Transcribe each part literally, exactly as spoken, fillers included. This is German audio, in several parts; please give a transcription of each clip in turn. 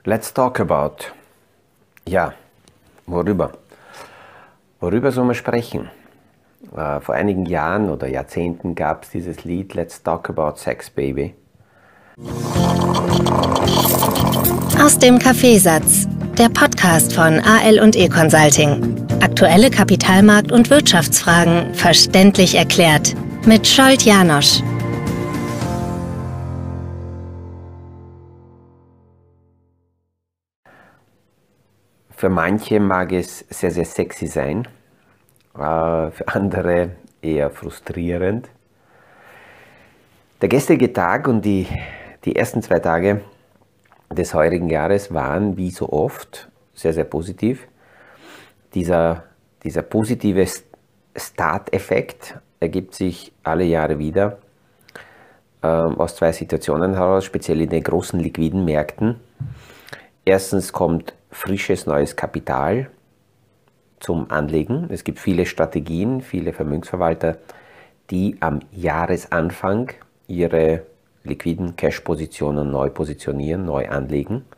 Let's talk about. Ja, worüber? Worüber soll man sprechen? Äh, vor einigen Jahren oder Jahrzehnten gab es dieses Lied Let's Talk About Sex, Baby. Aus dem Kaffeesatz, der Podcast von A L und E Consulting. Aktuelle Kapitalmarkt- und Wirtschaftsfragen verständlich erklärt mit Scholt Janosch. Für manche mag es sehr, sehr sexy sein, äh, für andere eher frustrierend. Der gestrige Tag und die, die ersten zwei Tage des heurigen Jahres waren wie so oft sehr, sehr positiv. Dieser, dieser positive Start-Effekt ergibt sich alle Jahre wieder äh, aus zwei Situationen heraus, speziell in den großen liquiden Märkten. Erstens kommt frisches neues Kapital zum Anlegen. Es gibt viele Strategien, viele Vermögensverwalter, die am Jahresanfang ihre liquiden Cash-Positionen neu positionieren, neu anlegen.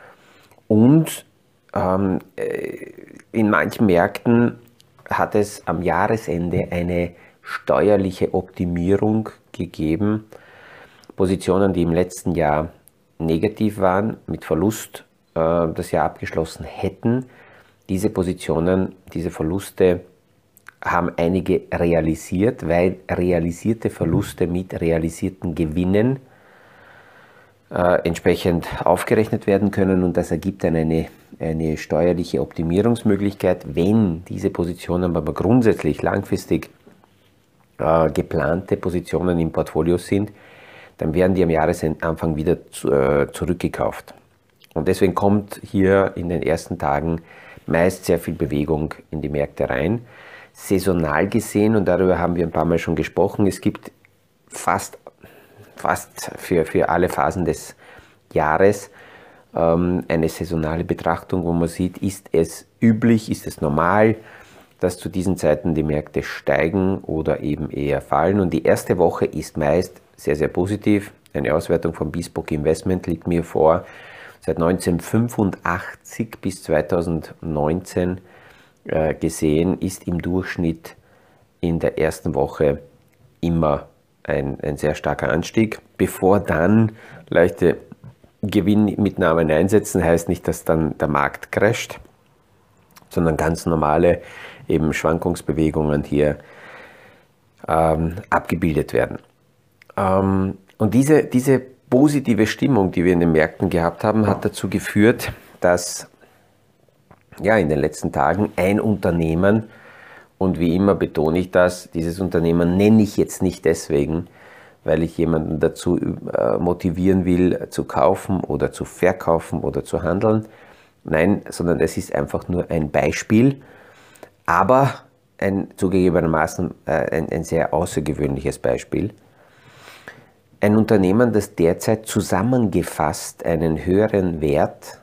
Und ähm, in manchen Märkten hat es am Jahresende eine steuerliche Optimierung gegeben. Positionen, die im letzten Jahr negativ waren, mit Verlust äh, das Jahr abgeschlossen hätten. Diese Positionen, diese Verluste haben einige realisiert, weil realisierte Verluste mit realisierten Gewinnen äh, entsprechend aufgerechnet werden können, und das ergibt dann eine, eine steuerliche Optimierungsmöglichkeit. Wenn diese Positionen aber grundsätzlich langfristig äh, geplante Positionen im Portfolio sind, dann werden die am Jahresanfang wieder zu, äh, zurückgekauft. Und deswegen kommt hier in den ersten Tagen meist sehr viel Bewegung in die Märkte rein. Saisonal gesehen, und darüber haben wir ein paar Mal schon gesprochen, es gibt fast, fast für, für alle Phasen des Jahres ähm, eine saisonale Betrachtung, wo man sieht, ist es üblich, ist es normal, dass zu diesen Zeiten die Märkte steigen oder eben eher fallen. Und die erste Woche ist meist sehr, sehr positiv. Eine Auswertung von Bespoke Investment liegt mir vor. Seit neunzehnhundertfünfundachtzig bis zweitausendneunzehn äh, gesehen ist im Durchschnitt in der ersten Woche immer ein, ein sehr starker Anstieg. Bevor dann leichte Gewinnmitnahmen einsetzen, heißt nicht, dass dann der Markt crasht, sondern ganz normale eben Schwankungsbewegungen hier ähm, abgebildet werden. Ähm, und diese, diese positive Stimmung, die wir in den Märkten gehabt haben, hat dazu geführt, dass ja, in den letzten Tagen ein Unternehmen, und wie immer betone ich das, dieses Unternehmen nenne ich jetzt nicht deswegen, weil ich jemanden dazu äh, motivieren will, zu kaufen oder zu verkaufen oder zu handeln. Nein, sondern es ist einfach nur ein Beispiel, aber ein zugegebenermaßen äh, ein, ein sehr außergewöhnliches Beispiel. Ein Unternehmen, das derzeit zusammengefasst einen höheren Wert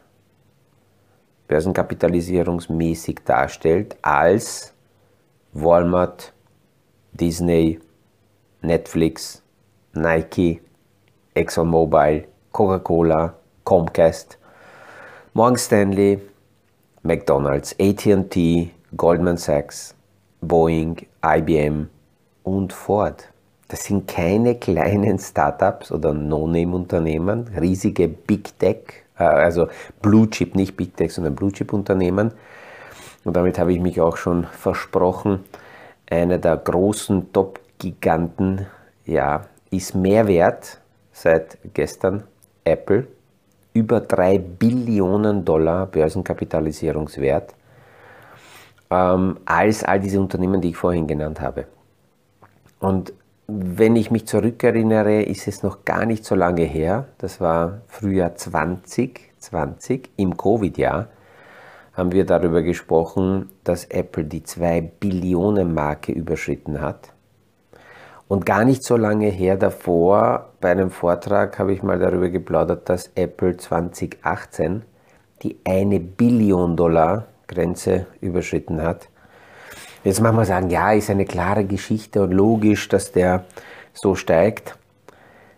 börsenkapitalisierungsmäßig darstellt als Walmart, Disney, Netflix, Nike, ExxonMobil, Coca-Cola, Comcast, Morgan Stanley, McDonald's, A T and T, Goldman Sachs, Boeing, I B M und Ford. Das sind keine kleinen Startups oder No-Name-Unternehmen, riesige Big Tech, also Blue Chip, nicht Big Tech, sondern Blue Chip Unternehmen. Und damit habe ich mich auch schon versprochen, einer der großen Top-Giganten, ja, ist mehr wert seit gestern, Apple, über drei Billionen Dollar Börsenkapitalisierungswert, ähm, als all diese Unternehmen, die ich vorhin genannt habe. Und wenn ich mich zurückerinnere, ist es noch gar nicht so lange her, das war Frühjahr zwanzig zwanzig, im Covid-Jahr, haben wir darüber gesprochen, dass Apple die zwei Billionen Marke überschritten hat. Und gar nicht so lange her davor, bei einem Vortrag habe ich mal darüber geplaudert, dass Apple zwanzig achtzehn die eine Billion Dollar Grenze überschritten hat. Jetzt mag man sagen, ja, ist eine klare Geschichte und logisch, dass der so steigt.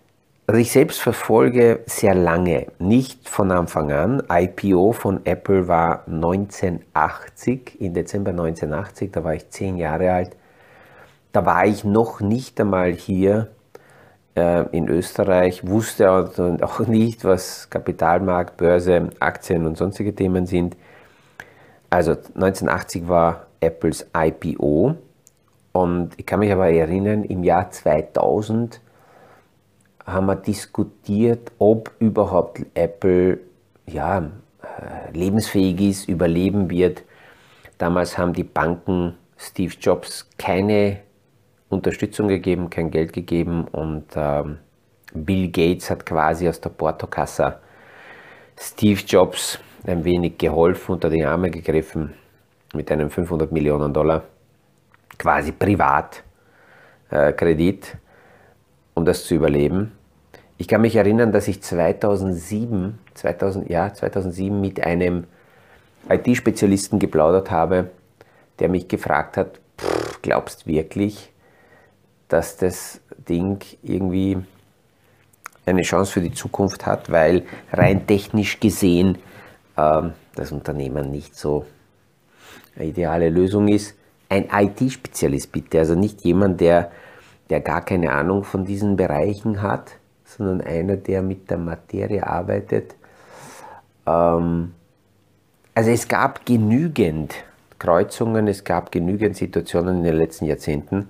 Also ich selbst verfolge sehr lange, nicht von Anfang an. I P O von Apple war neunzehnhundertachtzig, im Dezember neunzehnhundertachtzig, da war ich zehn Jahre alt. Da war ich noch nicht einmal hier äh, in Österreich, wusste auch nicht, was Kapitalmarkt, Börse, Aktien und sonstige Themen sind. Also neunzehnhundertachtzig war Apples I P O und ich kann mich aber erinnern, im Jahr zweitausend haben wir diskutiert, ob überhaupt Apple ja, lebensfähig ist, überleben wird. Damals haben die Banken Steve Jobs keine Unterstützung gegeben, kein Geld gegeben und ähm, Bill Gates hat quasi aus der Portokasse Steve Jobs ein wenig geholfen, unter die Arme gegriffen mit einem fünfhundert Millionen Dollar quasi Privatkredit, äh, um das zu überleben. Ich kann mich erinnern, dass ich zweitausendsieben, zweitausend, ja, zweitausendsieben mit einem I T-Spezialisten geplaudert habe, der mich gefragt hat, pff, glaubst wirklich, dass das Ding irgendwie eine Chance für die Zukunft hat, weil rein technisch gesehen ähm, das Unternehmen nicht so eine ideale Lösung ist. Ein I T-Spezialist bitte, also nicht jemand, der, der gar keine Ahnung von diesen Bereichen hat, sondern einer, der mit der Materie arbeitet. Ähm, also es gab genügend Kreuzungen, es gab genügend Situationen in den letzten Jahrzehnten,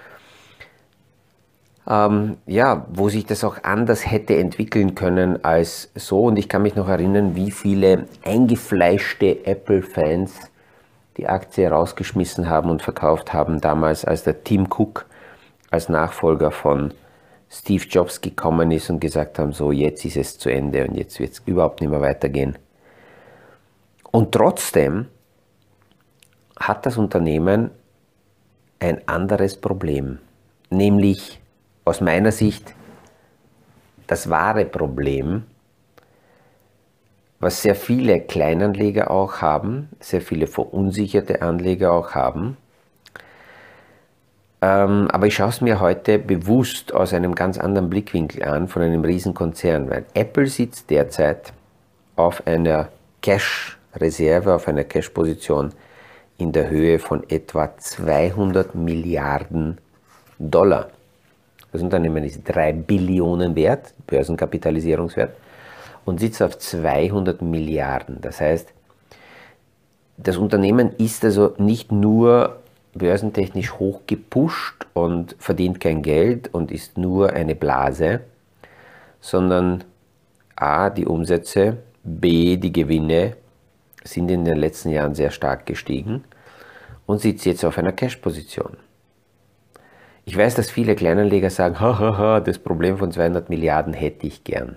ähm, ja, wo sich das auch anders hätte entwickeln können als so. Und ich kann mich noch erinnern, wie viele eingefleischte Apple-Fans die Aktie rausgeschmissen haben und verkauft haben damals, als der Tim Cook als Nachfolger von Steve Jobs gekommen ist und gesagt haben, so jetzt ist es zu Ende und jetzt wird es überhaupt nicht mehr weitergehen. Und trotzdem hat das Unternehmen ein anderes Problem, nämlich aus meiner Sicht das wahre Problem, was sehr viele Kleinanleger auch haben, sehr viele verunsicherte Anleger auch haben. Ähm, aber ich schaue es mir heute bewusst aus einem ganz anderen Blickwinkel an, von einem Riesenkonzern, weil Apple sitzt derzeit auf einer Cash-Reserve, auf einer Cash-Position in der Höhe von etwa zweihundert Milliarden Dollar. Das Unternehmen ist drei Billionen wert, Börsenkapitalisierungswert, und sitzt auf zweihundert Milliarden. Das heißt, das Unternehmen ist also nicht nur börsentechnisch hoch gepusht und verdient kein Geld und ist nur eine Blase, sondern A, die Umsätze, B, die Gewinne sind in den letzten Jahren sehr stark gestiegen und sitzt jetzt auf einer Cash-Position. Ich weiß, dass viele Kleinanleger sagen, hahaha, das Problem von zweihundert Milliarden hätte ich gern.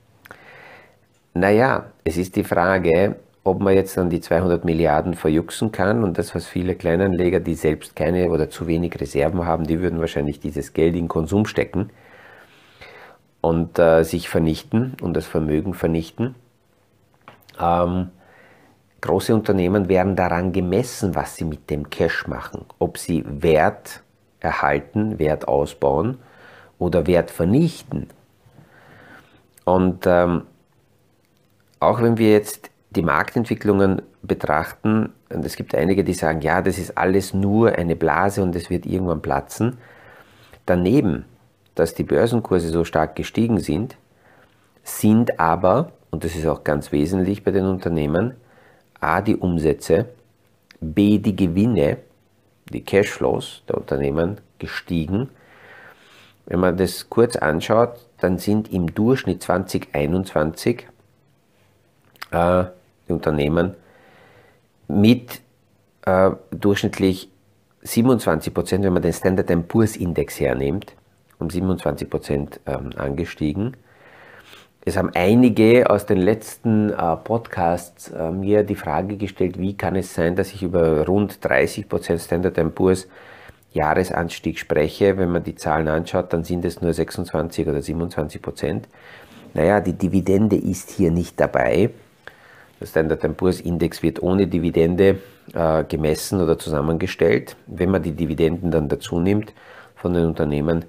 Naja, es ist die Frage, ob man jetzt dann die zweihundert Milliarden verjuxen kann und das, was viele Kleinanleger, die selbst keine oder zu wenig Reserven haben, die würden wahrscheinlich dieses Geld in Konsum stecken und äh, sich vernichten und das Vermögen vernichten. Ähm, große Unternehmen werden daran gemessen, was sie mit dem Cash machen, ob sie Wert erhalten, Wert ausbauen oder Wert vernichten. Und ähm, auch wenn wir jetzt die Marktentwicklungen betrachten, und es gibt einige, die sagen, ja, das ist alles nur eine Blase und es wird irgendwann platzen. Daneben, dass die Börsenkurse so stark gestiegen sind, sind aber, und das ist auch ganz wesentlich bei den Unternehmen, A, die Umsätze, B, die Gewinne, die Cashflows der Unternehmen gestiegen. Wenn man das kurz anschaut, dann sind im Durchschnitt zwanzig einundzwanzig äh, die Unternehmen mit äh, durchschnittlich siebenundzwanzig Prozent, wenn man den Standard and Poor's Index hernimmt, um siebenundzwanzig Prozent ähm, angestiegen. Es haben einige aus den letzten äh, Podcasts äh, mir die Frage gestellt, wie kann es sein, dass ich über rund dreißig Prozent Standard and Poor's Jahresanstieg spreche. Wenn man die Zahlen anschaut, dann sind es nur sechsundzwanzig oder siebenundzwanzig Prozent. Naja, die Dividende ist hier nicht dabei. Der Standard and Poor's Index wird ohne Dividende äh, gemessen oder zusammengestellt. Wenn man die Dividenden dann dazu nimmt von den Unternehmen,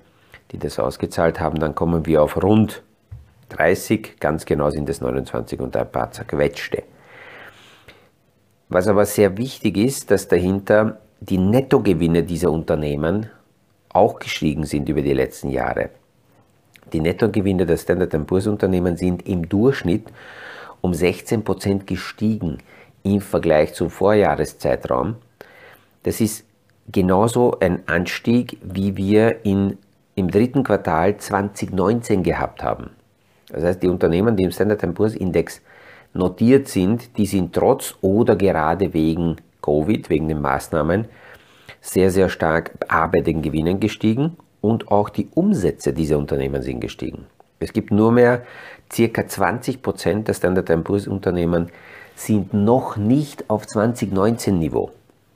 die das ausgezahlt haben, dann kommen wir auf rund dreißig, ganz genau sind es neunundzwanzig und ein paar zerquetschte. Was aber sehr wichtig ist, dass dahinter die Nettogewinne dieser Unternehmen auch gestiegen sind über die letzten Jahre. Die Nettogewinne der Standard and Poor's Unternehmen sind im Durchschnitt um sechzehn Prozent gestiegen im Vergleich zum Vorjahreszeitraum. Das ist genauso ein Anstieg, wie wir in, im dritten Quartal zwanzig neunzehn gehabt haben. Das heißt, die Unternehmen, die im Standard and Poor's Index notiert sind, die sind trotz oder gerade wegen Covid, wegen den Maßnahmen, sehr, sehr stark bei den Gewinnen gestiegen und auch die Umsätze dieser Unternehmen sind gestiegen. Es gibt nur mehr ca. zwanzig Prozent der Standard and Poor's Unternehmen sind noch nicht auf zwanzig neunzehn Niveau.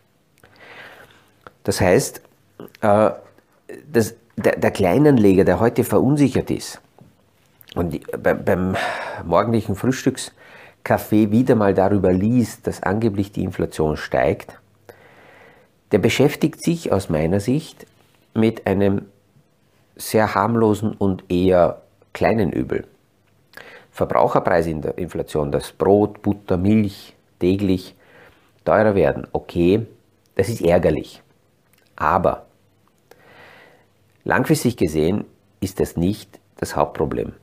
Das heißt, äh, das, der, der Kleinanleger, der heute verunsichert ist und die, bei, beim morgendlichen Frühstückskaffee wieder mal darüber liest, dass angeblich die Inflation steigt, der beschäftigt sich aus meiner Sicht mit einem sehr harmlosen und eher kleinen Übel. Verbraucherpreisinflation, dass Brot, Butter, Milch täglich teurer werden, okay, das ist ärgerlich. Aber langfristig gesehen ist das nicht das Hauptproblem.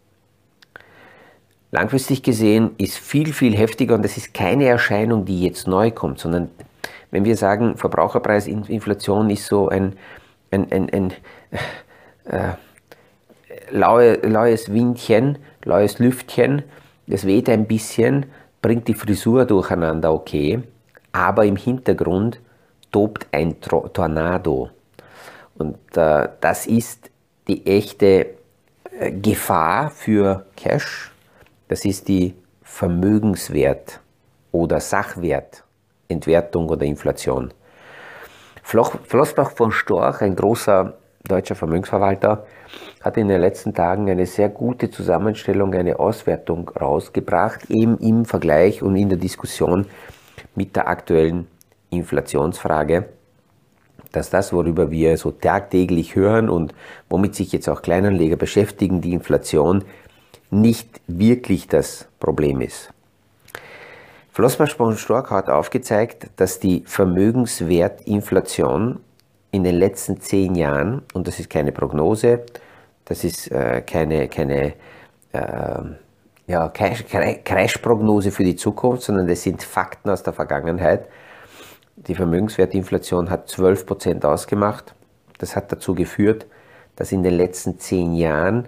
Langfristig gesehen ist viel, viel heftiger und das ist keine Erscheinung, die jetzt neu kommt, sondern wenn wir sagen, Verbraucherpreisinflation ist so ein, ein, ein, ein äh, laue, laues Windchen, laues Lüftchen, das weht ein bisschen, bringt die Frisur durcheinander, okay, aber im Hintergrund tobt ein Tornado. Und äh, das ist die echte äh, Gefahr für Cash, das ist die Vermögenswert- oder Sachwertentwertung oder Inflation. Flossbach von Storch, ein großer deutscher Vermögensverwalter, hat in den letzten Tagen eine sehr gute Zusammenstellung, eine Auswertung rausgebracht, eben im Vergleich und in der Diskussion mit der aktuellen Inflationsfrage, dass das, worüber wir so tagtäglich hören und womit sich jetzt auch Kleinanleger beschäftigen, die Inflation nicht wirklich das Problem ist. Flossbach von Storch hat aufgezeigt, dass die Vermögenswertinflation in den letzten zehn Jahren, und das ist keine Prognose, das ist äh, keine, keine äh, ja, Crash-Prognose für die Zukunft, sondern das sind Fakten aus der Vergangenheit. Die Vermögenswertinflation hat zwölf Prozent ausgemacht. Das hat dazu geführt, dass in den letzten zehn Jahren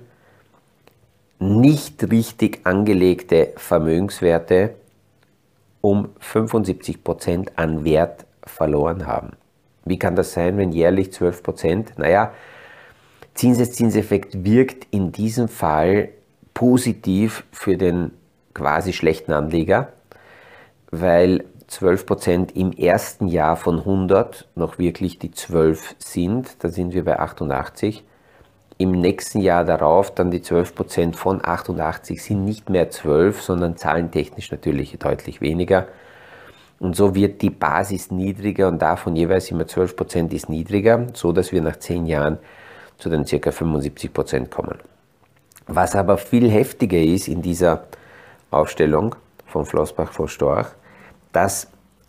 nicht richtig angelegte Vermögenswerte um fünfundsiebzig Prozent an Wert verloren haben. Wie kann das sein, wenn jährlich zwölf Prozent? Naja, Zinseszinseffekt wirkt in diesem Fall positiv für den quasi schlechten Anleger, weil zwölf Prozent im ersten Jahr von hundert noch wirklich die zwölf sind, da sind wir bei achtundachtzig. Im nächsten Jahr darauf dann die zwölf Prozent von achtundachtzig sind nicht mehr zwölf, sondern zahlentechnisch natürlich deutlich weniger. Und so wird die Basis niedriger und davon jeweils immer zwölf Prozent ist niedriger, so dass wir nach zehn Jahren zu den ca. fünfundsiebzig Prozent kommen. Was aber viel heftiger ist in dieser Aufstellung von Flossbach von Storch, dass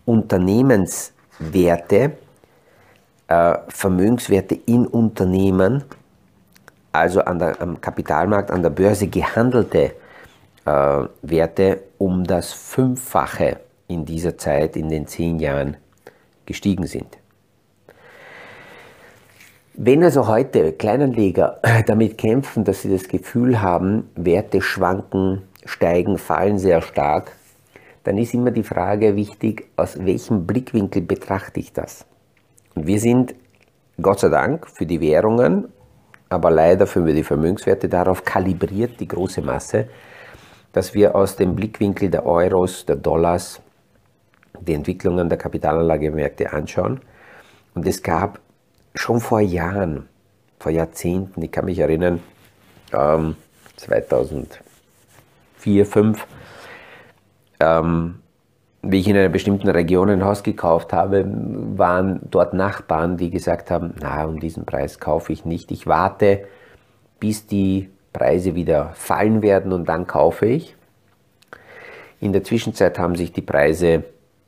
Unternehmenswerte, äh, Vermögenswerte in Unternehmen, also an der, am Kapitalmarkt, an der Börse gehandelte äh, Werte um das Fünffache in dieser Zeit, in den zehn Jahren gestiegen sind. Wenn also heute Kleinanleger damit kämpfen, dass sie das Gefühl haben, Werte schwanken, steigen, fallen sehr stark, dann ist immer die Frage wichtig, aus welchem Blickwinkel betrachte ich das? Und wir sind, Gott sei Dank, für die Währungen, aber leider für die Vermögenswerte darauf kalibriert, die große Masse, dass wir aus dem Blickwinkel der Euros, der Dollars, die Entwicklungen der Kapitalanlagemärkte anschauen. Und es gab schon vor Jahren, vor Jahrzehnten, ich kann mich erinnern, ähm, zweitausendvier, zweitausendfünf, ähm, wie ich in einer bestimmten Region ein Haus gekauft habe, waren dort Nachbarn, die gesagt haben, na, um diesen Preis kaufe ich nicht. Ich warte, bis die Preise wieder fallen werden und dann kaufe ich. In der Zwischenzeit haben sich die Preise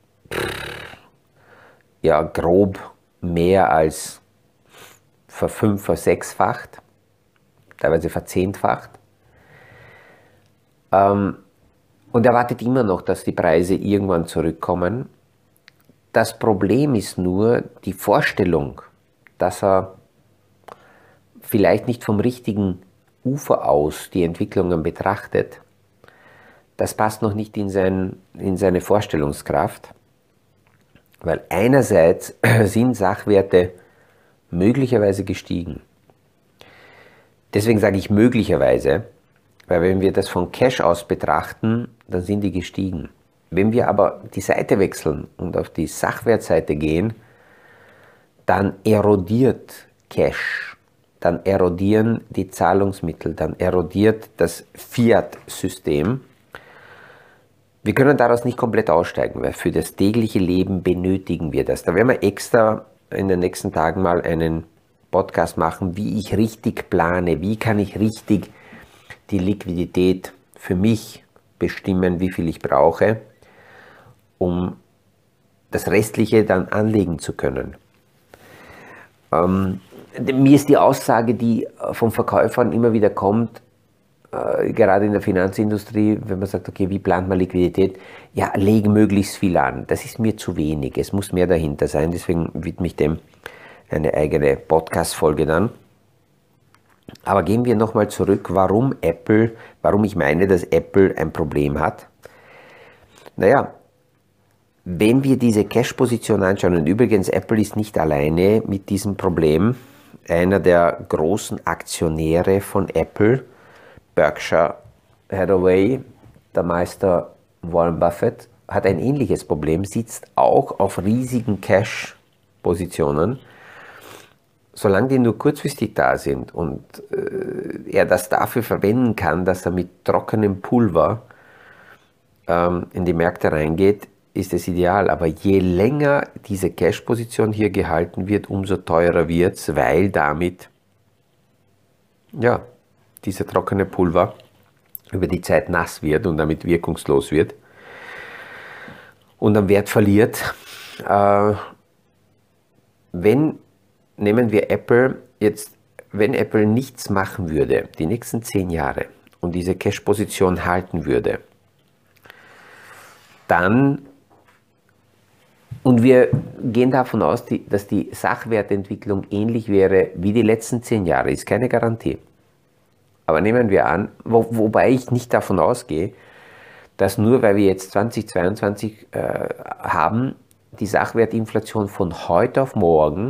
ja grob mehr als verfünf-, versechsfacht, teilweise verzehnfacht. Ähm, und er wartet immer noch, dass die Preise irgendwann zurückkommen. Das Problem ist nur die Vorstellung, dass er vielleicht nicht vom richtigen Ufer aus die Entwicklungen betrachtet. Das passt noch nicht in, sein, in seine Vorstellungskraft, weil einerseits sind Sachwerte möglicherweise gestiegen. Deswegen sage ich möglicherweise, weil wenn wir das von Cash aus betrachten, dann sind die gestiegen. Wenn wir aber die Seite wechseln und auf die Sachwertseite gehen, dann erodiert Cash, dann erodieren die Zahlungsmittel, dann erodiert das Fiat-System. Wir können daraus nicht komplett aussteigen, weil für das tägliche Leben benötigen wir das. Da werden wir extra in den nächsten Tagen mal einen Podcast machen, wie ich richtig plane, wie kann ich richtig die Liquidität für mich bestimmen, wie viel ich brauche, um das Restliche dann anlegen zu können. Ähm, mir ist die Aussage, die von Verkäufern immer wieder kommt, äh, gerade in der Finanzindustrie, wenn man sagt, okay, wie plant man Liquidität? Ja, lege möglichst viel an. Das ist mir zu wenig. Es muss mehr dahinter sein. Deswegen widme ich dem eine eigene Podcast-Folge dann. Aber gehen wir nochmal zurück, warum Apple, warum ich meine, dass Apple ein Problem hat. Naja, wenn wir diese Cash-Position anschauen, und übrigens, Apple ist nicht alleine mit diesem Problem. Einer der großen Aktionäre von Apple, Berkshire Hathaway, der Meister Warren Buffett, hat ein ähnliches Problem, sitzt auch auf riesigen Cash-Positionen. Solange die nur kurzfristig da sind und äh, er das dafür verwenden kann, dass er mit trockenem Pulver ähm, in die Märkte reingeht, ist es ideal. Aber je länger diese Cash-Position hier gehalten wird, umso teurer wird es, weil damit ja, diese trockene Pulver über die Zeit nass wird und damit wirkungslos wird und am Wert verliert. Äh, wenn Nehmen wir Apple jetzt, wenn Apple nichts machen würde, die nächsten zehn Jahre und diese Cash-Position halten würde, dann, und wir gehen davon aus, die, dass die Sachwertentwicklung ähnlich wäre wie die letzten zehn Jahre, ist keine Garantie. Aber nehmen wir an, wo, wobei ich nicht davon ausgehe, dass nur weil wir jetzt zweitausendzweiundzwanzig äh, haben, die Sachwertinflation von heute auf morgen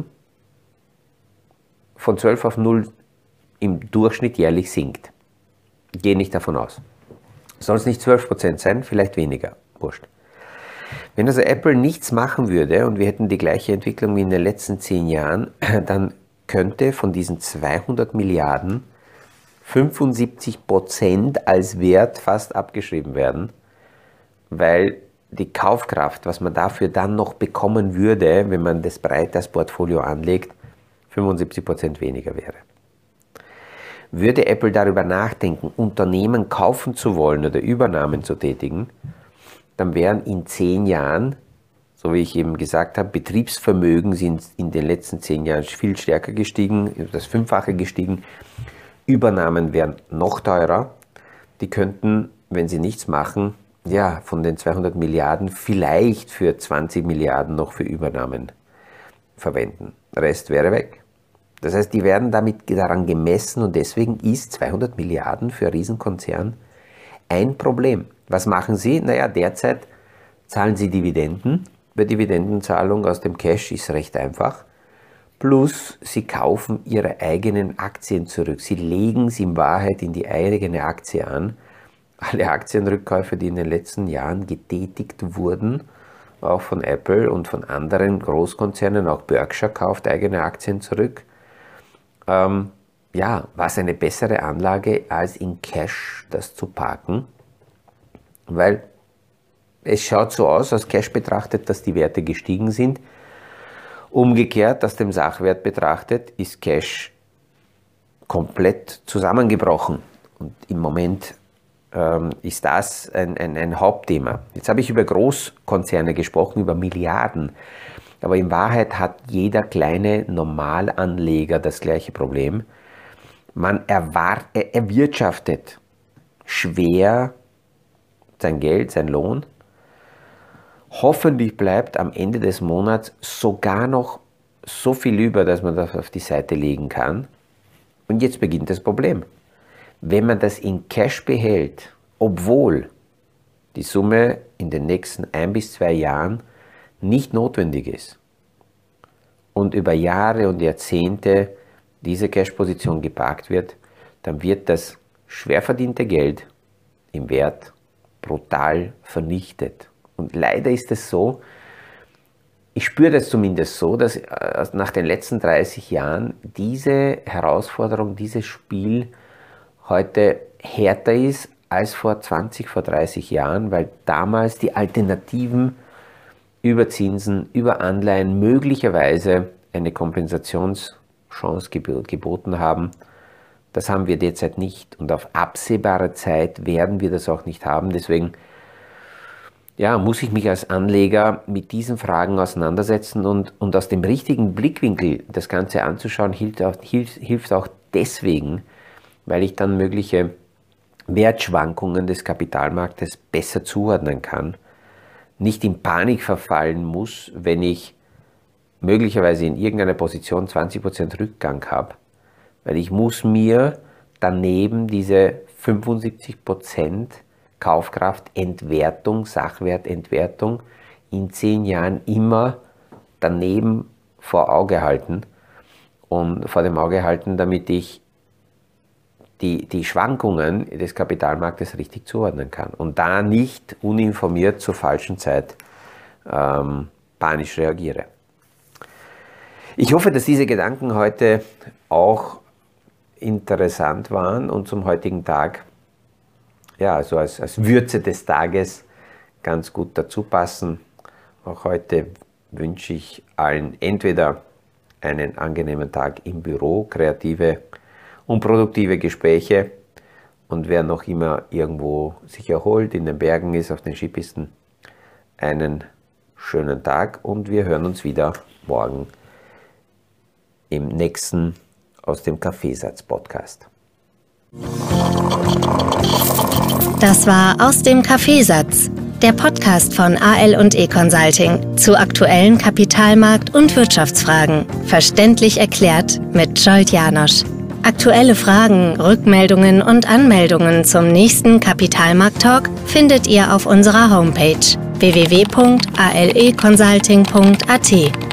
von zwölf auf null im Durchschnitt jährlich sinkt. Gehe nicht davon aus. Soll es nicht zwölf Prozent sein, vielleicht weniger, wurscht. Wenn also Apple nichts machen würde und wir hätten die gleiche Entwicklung wie in den letzten zehn Jahren, dann könnte von diesen zweihundert Milliarden fünfundsiebzig Prozent als Wert fast abgeschrieben werden, weil die Kaufkraft, was man dafür dann noch bekommen würde, wenn man das breit das Portfolio anlegt, fünfundsiebzig Prozent weniger wäre. Würde Apple darüber nachdenken, Unternehmen kaufen zu wollen oder Übernahmen zu tätigen, dann wären in zehn Jahren, so wie ich eben gesagt habe, Betriebsvermögen sind in den letzten zehn Jahren viel stärker gestiegen, das Fünffache gestiegen, Übernahmen wären noch teurer, die könnten, wenn sie nichts machen, ja, von den zweihundert Milliarden vielleicht für zwanzig Milliarden noch für Übernahmen verwenden. Der Rest wäre weg. Das heißt, die werden damit daran gemessen und deswegen ist zweihundert Milliarden für einen Riesenkonzern ein Problem. Was machen sie? Naja, derzeit zahlen sie Dividenden. Bei Dividendenzahlung aus dem Cash ist recht einfach. Plus, sie kaufen ihre eigenen Aktien zurück. Sie legen es in Wahrheit in die eigene Aktie an. Alle Aktienrückkäufe, die in den letzten Jahren getätigt wurden, auch von Apple und von anderen Großkonzernen, auch Berkshire kauft eigene Aktien zurück. Ähm, ja, was eine bessere Anlage als in Cash das zu parken, weil es schaut so aus, aus Cash betrachtet, dass die Werte gestiegen sind. Umgekehrt, aus dem Sachwert betrachtet, ist Cash komplett zusammengebrochen. Und im Moment ähm, ist das ein, ein, ein Hauptthema. Jetzt habe ich über Großkonzerne gesprochen, über Milliarden. Aber in Wahrheit hat jeder kleine Normalanleger das gleiche Problem. Man erwart, er, erwirtschaftet schwer sein Geld, sein Lohn. Hoffentlich bleibt am Ende des Monats sogar noch so viel über, dass man das auf die Seite legen kann. Und jetzt beginnt das Problem. Wenn man das in Cash behält, obwohl die Summe in den nächsten ein bis zwei Jahren nicht notwendig ist und über Jahre und Jahrzehnte diese Cash-Position geparkt wird, dann wird das schwer verdiente Geld im Wert brutal vernichtet. Und leider ist es so, ich spüre das zumindest so, dass nach den letzten dreißig Jahren diese Herausforderung, dieses Spiel heute härter ist als vor zwanzig, vor dreißig Jahren, weil damals die Alternativen über Zinsen, über Anleihen möglicherweise eine Kompensationschance geboten haben. Das haben wir derzeit nicht und auf absehbare Zeit werden wir das auch nicht haben. Deswegen ja, muss ich mich als Anleger mit diesen Fragen auseinandersetzen und, und aus dem richtigen Blickwinkel das Ganze anzuschauen, hilft auch, hilft, hilft auch deswegen, weil ich dann mögliche Wertschwankungen des Kapitalmarktes besser zuordnen kann, nicht in Panik verfallen muss, wenn ich möglicherweise in irgendeiner Position zwanzig Prozent Rückgang habe, weil ich muss mir daneben diese fünfundsiebzig Prozent Kaufkraftentwertung, Sachwertentwertung in zehn Jahren immer daneben vor Auge halten und vor dem Auge halten, damit ich die, die Schwankungen des Kapitalmarktes richtig zuordnen kann und da nicht uninformiert zur falschen Zeit ähm, panisch reagiere. Ich hoffe, dass diese Gedanken heute auch interessant waren und zum heutigen Tag ja, also als, als Würze des Tages ganz gut dazu passen. Auch heute wünsche ich allen entweder einen angenehmen Tag im Büro, kreative und produktive Gespräche und wer noch immer irgendwo sich erholt, in den Bergen ist, auf den Skipisten, einen schönen Tag und wir hören uns wieder morgen im nächsten aus dem Kaffeesatz-Podcast. Das war Aus dem Kaffeesatz, der Podcast von A L und E Consulting zu aktuellen Kapitalmarkt- und Wirtschaftsfragen. Verständlich erklärt mit Scholt Janosch. Aktuelle Fragen, Rückmeldungen und Anmeldungen zum nächsten Kapitalmarkt-Talk findet ihr auf unserer Homepage w w w punkt a l e consulting punkt a t.